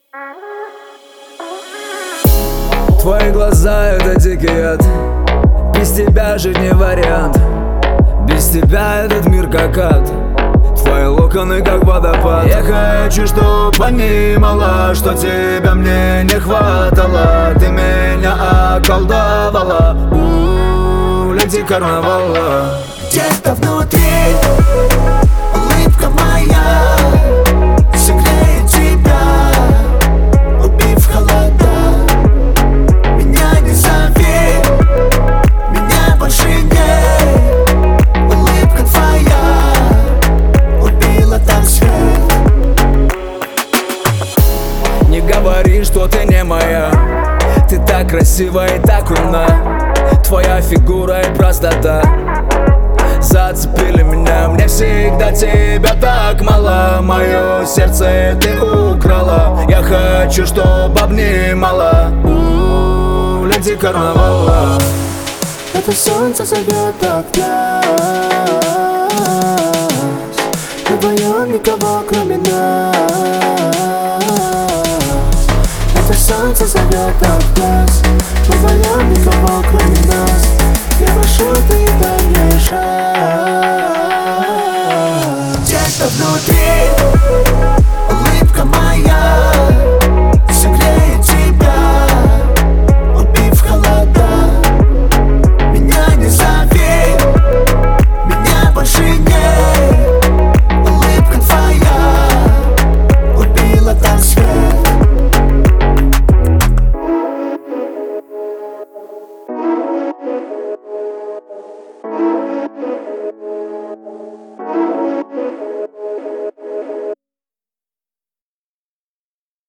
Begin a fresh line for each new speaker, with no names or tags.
Твои глаза — это дикий яд. Без тебя жить не вариант. Без тебя этот мир как ад. Твои локоны как водопад. Я хочу, чтоб понимала, что тебя мне не хватало. Ты меня околдовала. Леди карнавала.
Где-то внутри улыбка моя согреет тебя, убив холода. Меня не зови, меня больше нет. Улыбка твоя убила там свет.
Не говори, что ты не моя. Ты так красива и так умна. Твоя фигура и простота зацепили меня. Мне всегда тебя так мало. Мое сердце ты украла. Я хочу, чтоб обнимала. Леди карнавала.
Это солнце зовет от нас. Мы вдвоем, никого кроме нас.